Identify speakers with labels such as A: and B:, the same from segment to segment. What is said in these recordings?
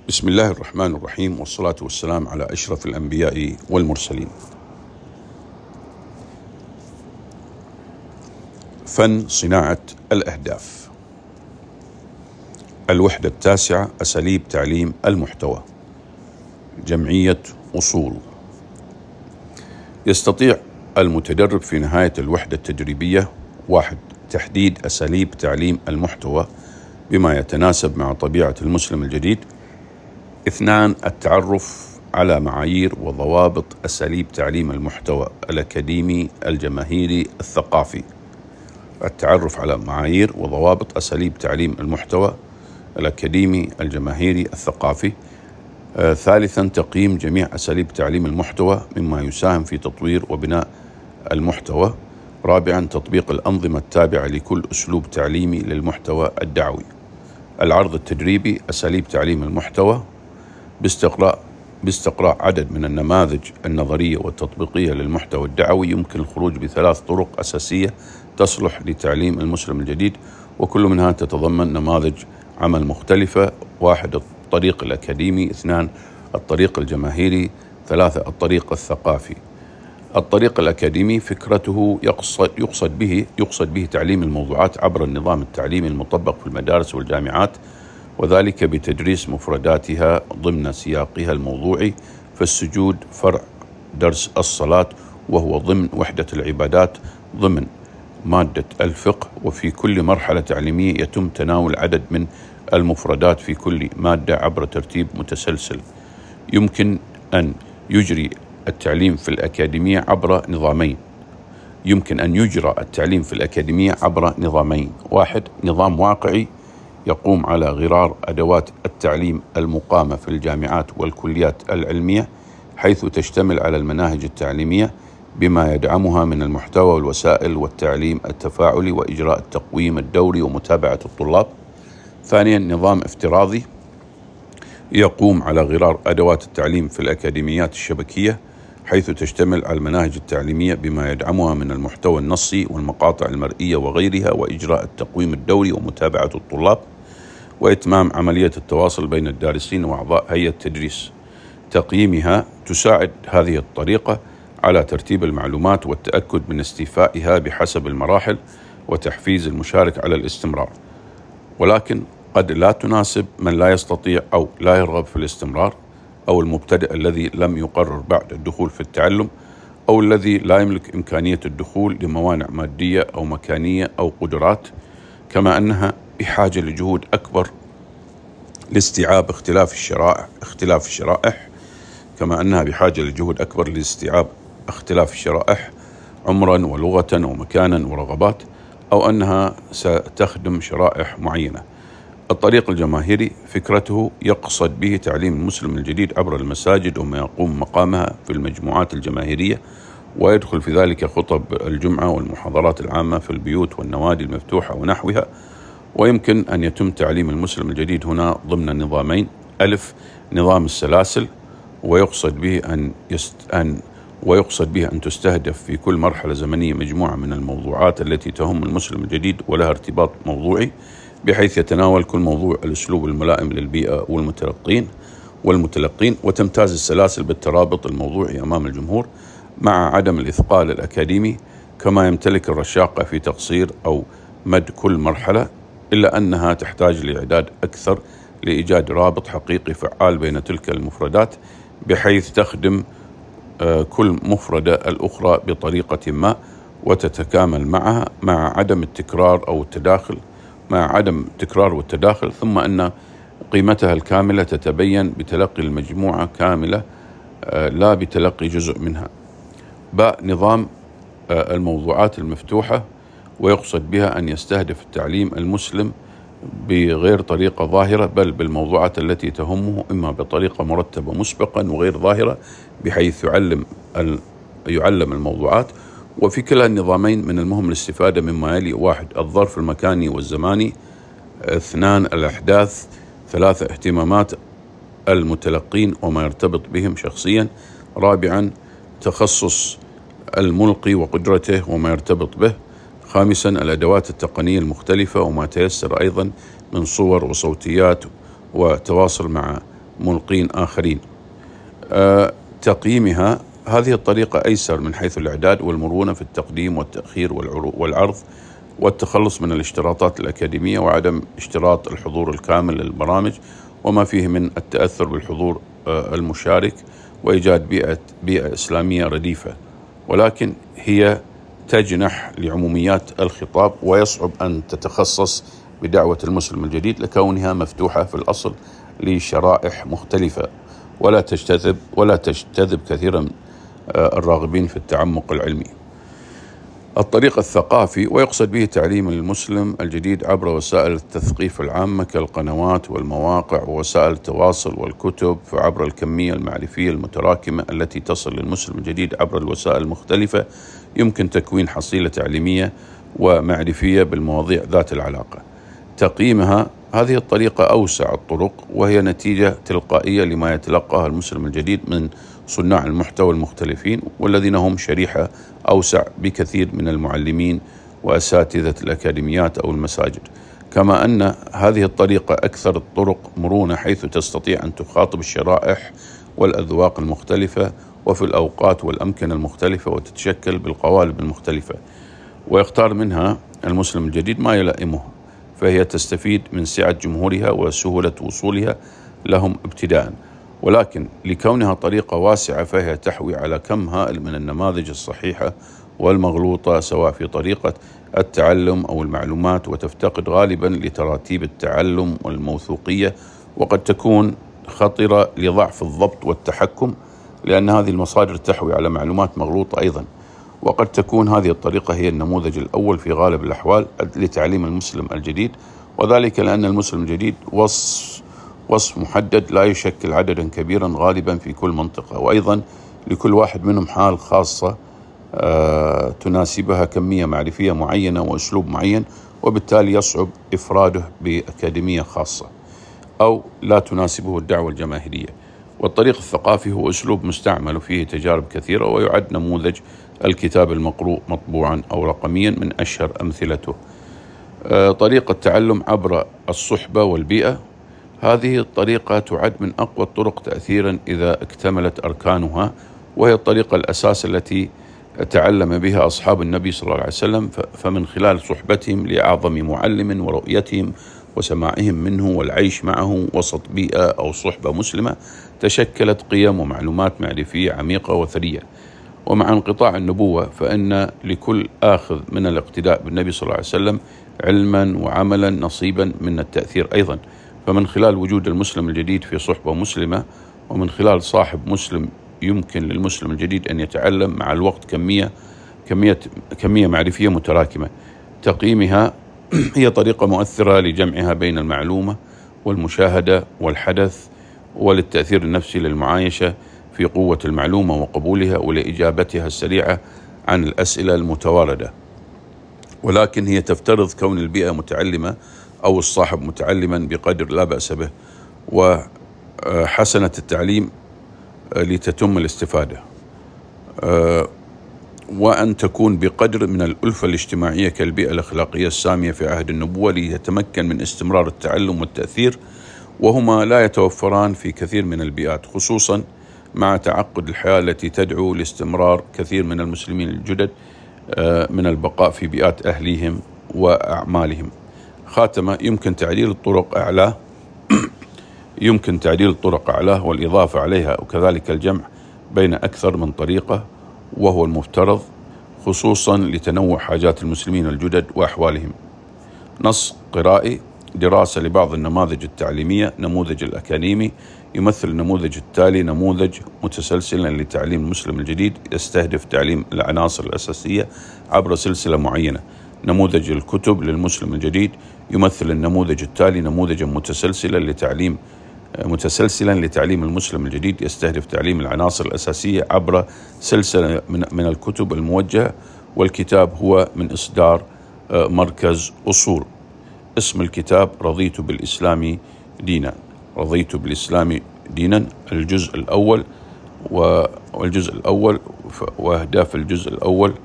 A: بسم الله الرحمن الرحيم، والصلاة والسلام على أشرف الأنبياء والمرسلين. فن صناعة الأهداف. الوحدة التاسعة: أساليب تعليم المحتوى. جمعية أصول. يستطيع المتدرب في نهاية الوحدة التدريبية: 1. تحديد أساليب تعليم المحتوى بما يتناسب مع طبيعة المسلم الجديد. 2. التعرف على معايير وضوابط أساليب تعليم المحتوى الأكاديمي الجماهيري الثقافي. التعرف على معايير وضوابط أساليب تعليم المحتوى الأكاديمي الجماهيري الثقافي. 3. تقييم جميع أساليب تعليم المحتوى مما يساهم في تطوير وبناء المحتوى. 4. تطبيق الأنظمة التابعة لكل أسلوب تعليمي للمحتوى الدعوي. العرض التدريبي: أساليب تعليم المحتوى باستقراء عدد من النماذج النظرية والتطبيقية للمحتوى الدعوي. يمكن الخروج ب3 طرق أساسية تصلح لتعليم المسلم الجديد، وكل منها تتضمن نماذج عمل مختلفة: 1. الطريق الأكاديمي. 2. الطريق الجماهيري. 3. الطريق الثقافي. الطريق الأكاديمي فكرته يقصد به تعليم الموضوعات عبر النظام التعليمي المطبق في المدارس والجامعات، وذلك بتدريس مفرداتها ضمن سياقها الموضوعي. فالسجود فرع درس الصلاة، وهو ضمن وحدة العبادات ضمن مادة الفقه. وفي كل مرحلة تعليمية يتم تناول عدد من المفردات في كل مادة عبر ترتيب متسلسل. يمكن أن يجرى التعليم في الأكاديمية عبر نظامين: 1. نظام واقعي يقوم على غرار أدوات التعليم المقامة في الجامعات والكليات العلمية، حيث تشتمل على المناهج التعليمية بما يدعمها من المحتوى والوسائل والتعليم التفاعلي وإجراء التقويم الدوري ومتابعة الطلاب. 2. نظام افتراضي يقوم على غرار أدوات التعليم في الأكاديميات الشبكية، حيث تشتمل على المناهج التعليمية بما يدعمها من المحتوى النصي والمقاطع المرئية وغيرها، وإجراء التقويم الدوري ومتابعة الطلاب، وإتمام عملية التواصل بين الدارسين وأعضاء هيئة التدريس. تقييمها: تساعد هذه الطريقة على ترتيب المعلومات والتأكد من استيفائها بحسب المراحل وتحفيز المشارك على الاستمرار، ولكن قد لا تناسب من لا يستطيع أو لا يرغب في الاستمرار، أو المبتدئ الذي لم يقرر بعد الدخول في التعلم، أو الذي لا يملك إمكانية الدخول لموانع مادية أو مكانية أو قدرات. كما أنها بحاجة لجهود أكبر لاستيعاب اختلاف الشرائح عمرا ولغة ومكانا ورغبات، أو أنها ستخدم شرائح معينة. الطريق الجماهيري فكرته يقصد به تعليم المسلم الجديد عبر المساجد وما يقوم مقامها في المجموعات الجماهيرية، ويدخل في ذلك خطب الجمعة والمحاضرات العامة في البيوت والنوادي المفتوحة ونحوها. ويمكن أن يتم تعليم المسلم الجديد هنا ضمن نظامين: 1. نظام السلاسل، ويقصد به أن تستهدف في كل مرحلة زمنية مجموعة من الموضوعات التي تهم المسلم الجديد ولها ارتباط موضوعي، بحيث يتناول كل موضوع الأسلوب الملائم للبيئة والمتلقين، وتمتاز السلاسل بالترابط الموضوعي أمام الجمهور مع عدم الإثقال الأكاديمي، كما يمتلك الرشاقة في تقصير أو مد كل مرحلة، إلا أنها تحتاج لإعداد أكثر لإيجاد رابط حقيقي فعال بين تلك المفردات، بحيث تخدم كل مفردة الأخرى بطريقة ما وتتكامل معها مع عدم التكرار والتداخل، ثم أن قيمتها الكاملة تتبين بتلقي المجموعة كاملة لا بتلقي جزء منها. نظام الموضوعات المفتوحة، ويقصد بها أن يستهدف التعليم المسلم بغير طريقة ظاهرة، بل بالموضوعات التي تهمه إما بطريقة مرتبة مسبقا وغير ظاهرة، بحيث يعلم الموضوعات. وفي كلا النظامين من المهم الاستفادة مما يلي: 1. الظرف المكاني والزماني. 2. الأحداث. 3. اهتمامات المتلقين وما يرتبط بهم شخصيا. 4. تخصص الملقي وقدرته وما يرتبط به. 5. الأدوات التقنية المختلفة وما تيسر أيضا من صور وصوتيات وتواصل مع ملقين آخرين. تقييمها: هذه الطريقة أيسر من حيث الإعداد والمرونة في التقديم والتأخير والعرض والتخلص من الاشتراطات الأكاديمية وعدم اشتراط الحضور الكامل للبرامج وما فيه من التأثر بالحضور المشارك وإيجاد بيئة إسلامية رديفة، ولكن هي تجنح لعموميات الخطاب ويصعب أن تتخصص بدعوة المسلم الجديد لكونها مفتوحة في الأصل لشرائح مختلفة ولا تجتذب كثيرا الراغبين في التعمق العلمي. الطريق الثقافي، ويقصد به تعليم المسلم الجديد عبر وسائل التثقيف العامة كالقنوات والمواقع ووسائل التواصل والكتب، فعبر الكمية المعرفية المتراكمة التي تصل للمسلم الجديد عبر الوسائل المختلفة يمكن تكوين حصيلة تعليمية ومعرفية بالمواضيع ذات العلاقة. تقييمها: هذه الطريقة أوسع الطرق وهي نتيجة تلقائية لما يتلقاها المسلم الجديد من صناع المحتوى المختلفين والذين هم شريحة أوسع بكثير من المعلمين وأساتذة الأكاديميات أو المساجد، كما أن هذه الطريقة أكثر الطرق مرونة حيث تستطيع أن تخاطب الشرائح والأذواق المختلفة وفي الأوقات والأمكنة المختلفة وتتشكل بالقوالب المختلفة، ويختار منها المسلم الجديد ما يلائمه، فهي تستفيد من سعة جمهورها وسهولة وصولها لهم ابتداء، ولكن لكونها طريقة واسعة فهي تحوي على كم هائل من النماذج الصحيحة والمغلوطة سواء في طريقة التعلم أو المعلومات، وتفتقد غالبا لتراتيب التعلم والموثوقية، وقد تكون خطرة لضعف الضبط والتحكم لأن هذه المصادر تحوي على معلومات مغلوطة أيضا. وقد تكون هذه الطريقة هي النموذج الأول في غالب الأحوال لتعليم المسلم الجديد، وذلك لأن المسلم الجديد وصف محدد لا يشكل عددا كبيرا غالبا في كل منطقة، وأيضا لكل واحد منهم حال خاصة تناسبها كمية معرفية معينة وأسلوب معين، وبالتالي يصعب إفراده بأكاديمية خاصة أو لا تناسبه الدعوة الجماهيرية. والطريق الثقافي هو أسلوب مستعمل فيه تجارب كثيرة ويعد نموذج الكتاب المقروء مطبوعا أو رقميا من أشهر أمثلته. طريقة التعلم عبر الصحبة والبيئة، هذه الطريقة تعد من أقوى الطرق تأثيرا إذا اكتملت أركانها، وهي الطريقة الأساس التي تعلم بها أصحاب النبي صلى الله عليه وسلم، فمن خلال صحبتهم لأعظم معلم ورؤيتهم وسماعهم منه والعيش معه وسط بيئة أو صحبة مسلمة تشكلت قيم ومعلومات معرفية عميقة وثرية. ومع انقطاع النبوة فإن لكل آخذ من الاقتداء بالنبي صلى الله عليه وسلم علما وعملا نصيبا من التأثير أيضا، فمن خلال وجود المسلم الجديد في صحبة مسلمة ومن خلال صاحب مسلم يمكن للمسلم الجديد أن يتعلم مع الوقت كمية معرفية متراكمة. تقييمها: هي طريقة مؤثرة لجمعها بين المعلومة والمشاهدة والحدث وللتأثير النفسي للمعايشة في قوة المعلومة وقبولها ولإجابتها السريعة عن الأسئلة المتواردة، ولكن هي تفترض كون البيئة متعلمة أو الصاحب متعلما بقدر لا بأس به وحسنة التعليم لتتم الاستفادة، وأن تكون بقدر من الألفة الاجتماعية كالبيئة الأخلاقية السامية في عهد النبوة ليتمكن من استمرار التعلم والتأثير، وهما لا يتوفران في كثير من البيئات، خصوصا مع تعقد الحياة التي تدعو لاستمرار كثير من المسلمين الجدد من البقاء في بيئات أهليهم وأعمالهم. خاتمة: يمكن تعديل الطرق أعلاه والإضافة عليها وكذلك الجمع بين أكثر من طريقة، وهو المفترض خصوصا لتنوع حاجات المسلمين الجدد وأحوالهم. نص قرائي: دراسة لبعض النماذج التعليمية. نموذج الأكاديمي: يمثل النموذج التالي نموذج متسلسلا لتعليم المسلم الجديد يستهدف تعليم العناصر الأساسية عبر سلسلة معينة. نموذج الكتب للمسلم الجديد: يمثل النموذج التالي نموذجا متسلسلا لتعليم المسلم الجديد يستهدف تعليم العناصر الأساسية عبر سلسلة من الكتب الموجهة، والكتاب هو من إصدار مركز أصول. اسم الكتاب: رضيت بالإسلام دينا. الجزء الأول وأهداف الجزء الأول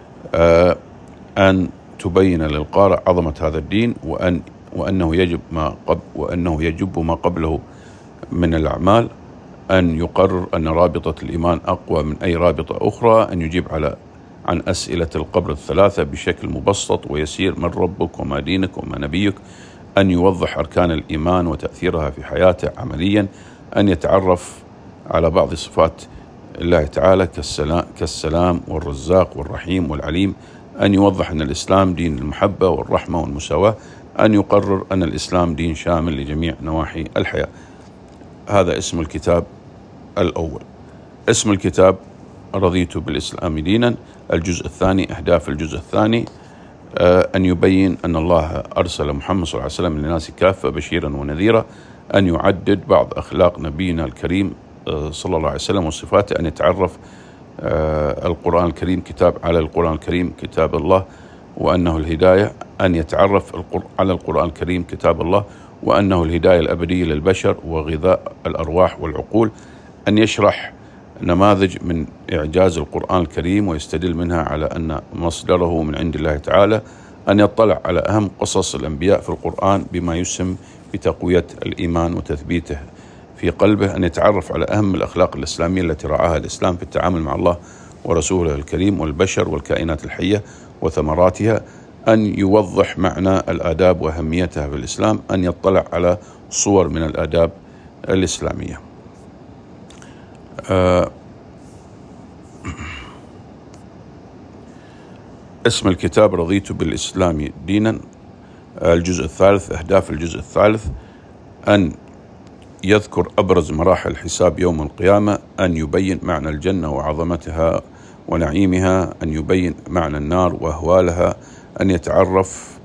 A: أن تبين للقارئ عظمة هذا الدين وأنه يجب ما قبله من الأعمال، أن يقرر أن رابطة الإيمان أقوى من أي رابطة أخرى، أن يجيب عن أسئلة القبر الثلاثة بشكل مبسط ويسير: من ربك وما دينك وما نبيك، أن يوضح أركان الإيمان وتأثيرها في حياته عمليا، أن يتعرف على بعض صفات الله تعالى كالسلام والرزاق والرحيم والعليم، أن يوضح أن الإسلام دين المحبة والرحمة والمساواة، أن يقرر أن الإسلام دين شامل لجميع نواحي الحياة. هذا اسم الكتاب الأول. اسم الكتاب رضيت بالإسلام دينا. الجزء الثاني، أهداف الجزء الثاني: أن يبين أن الله أرسل محمد صلى الله عليه وسلم للناس كافة بشيرا ونذيرا، أن يعدد بعض أخلاق نبينا الكريم صلى الله عليه وسلم وصفاته، أن يتعرف القرآن الكريم على القرآن الكريم كتاب الله وأنه الهداية، أن يتعرف على القرآن الكريم كتاب الله وأنه الهداية الأبدية للبشر وغذاء الأرواح والعقول، أن يشرح نماذج من إعجاز القرآن الكريم ويستدل منها على أن مصدره من عند الله تعالى، أن يطلع على أهم قصص الأنبياء في القرآن بما يسهم بتقوية الإيمان وتثبيته في قلبه، أن يتعرف على أهم الأخلاق الإسلامية التي رعاها الإسلام في التعامل مع الله ورسوله الكريم والبشر والكائنات الحية وثمراتها، أن يوضح معنى الآداب وأهميتها في الإسلام، أن يطلع على صور من الآداب الإسلامية. اسم الكتاب رضيت بالإسلام دينا. الجزء الثالث، أهداف الجزء الثالث: أن يذكر أبرز مراحل حساب يوم القيامة، أن يبين معنى الجنة وعظمتها ونعيمها، أن يبين معنى النار وأهوالها، أن يعرف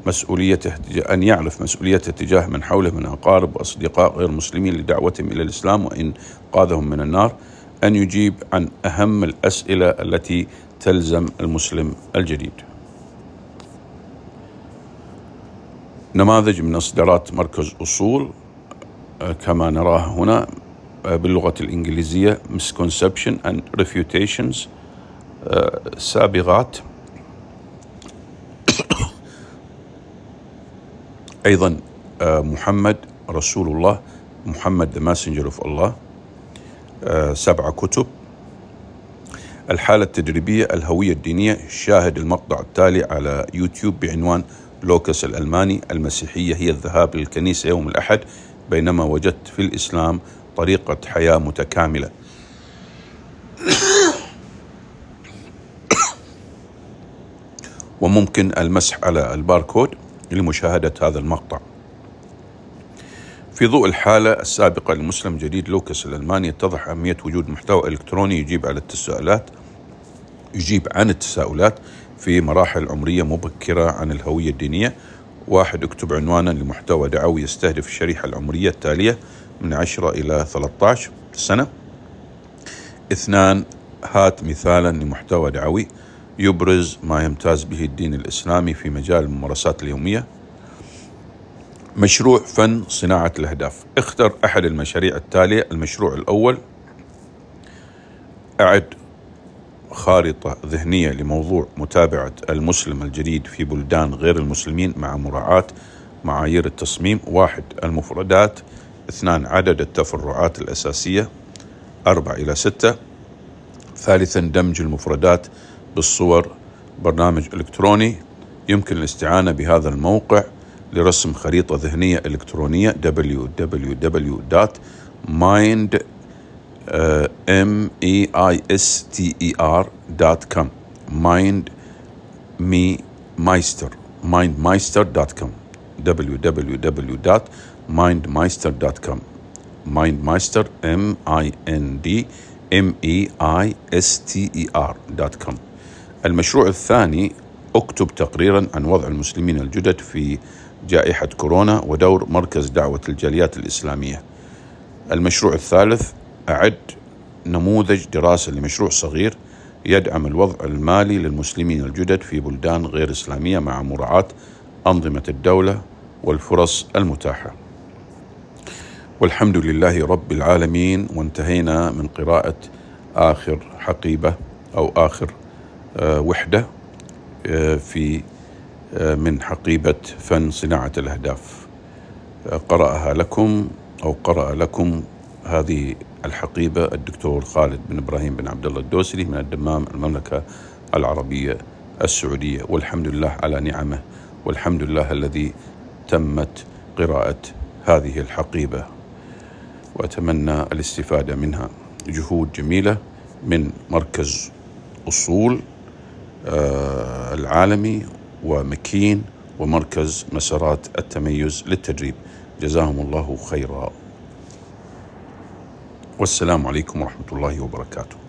A: مسؤوليته تجاه من حوله من أقارب وأصدقاء غير مسلمين لدعوتهم إلى الإسلام وإنقاذهم من النار، أن يجيب عن أهم الأسئلة التي تلزم المسلم الجديد. نماذج من إصدارات مركز أصول كما نراها هنا باللغة الإنجليزية: misconception and refutations، سابغات. أيضا محمد رسول الله، محمد the messenger of Allah، 7 كتب. الحالة التدريبية، الهوية الدينية. شاهد المقطع التالي على يوتيوب بعنوان لوكس الألماني: المسيحية هي الذهاب للكنيسة يوم الأحد، بينما وجدت في الإسلام طريقة حياة متكاملة. وممكن المسح على الباركود لمشاهدة هذا المقطع. في ضوء الحالة السابقة للمسلم الجديد لوكس الألماني، يتضح أهمية وجود محتوى إلكتروني يجيب عن التساؤلات في مراحل عمرية مبكرة عن الهوية الدينية. 1. اكتب عنوانا لمحتوى دعوي يستهدف الشريحة العمرية التالية من 10 إلى 13 سنة. 2. هات مثالا لمحتوى دعوي يبرز ما يمتاز به الدين الإسلامي في مجال الممارسات اليومية. مشروع فن صناعة الأهداف. اختر أحد المشاريع التالية. المشروع الأول: أعد خارطة ذهنية لموضوع متابعة المسلم الجديد في بلدان غير المسلمين مع مراعاة معايير التصميم. 1. المفردات. 2. عدد التفرعات الأساسية 4 إلى 6. 3. دمج المفردات بالصور. برنامج إلكتروني. يمكن الاستعانة بهذا الموقع لرسم خريطة ذهنية إلكترونية: www.mindmeister.com mindmeister.com www.mindmeister.com mindmeister mindmeister.com. المشروع الثاني: اكتب تقريرا عن وضع المسلمين الجدد في جائحة كورونا ودور مركز دعوة الجاليات الإسلامية. المشروع الثالث: أعد نموذج دراسة لمشروع صغير يدعم الوضع المالي للمسلمين الجدد في بلدان غير إسلامية مع مراعاة أنظمة الدولة والفرص المتاحة. والحمد لله رب العالمين. وانتهينا من قراءة آخر حقيبة أو آخر وحدة من حقيبة فن صناعة الأهداف. قرأها لكم أو قرأ لكم هذه الحقيبة الدكتور خالد بن إبراهيم بن عبد الله الدوسري من الدمام، المملكة العربية السعودية. والحمد لله على نعمه، والحمد لله الذي تمت قراءة هذه الحقيبة، وأتمنى الاستفادة منها. جهود جميلة من مركز أصول العالمي ومكين ومركز مسارات التميز للتدريب، جزاهم الله خيرا. والسلام عليكم ورحمة الله وبركاته.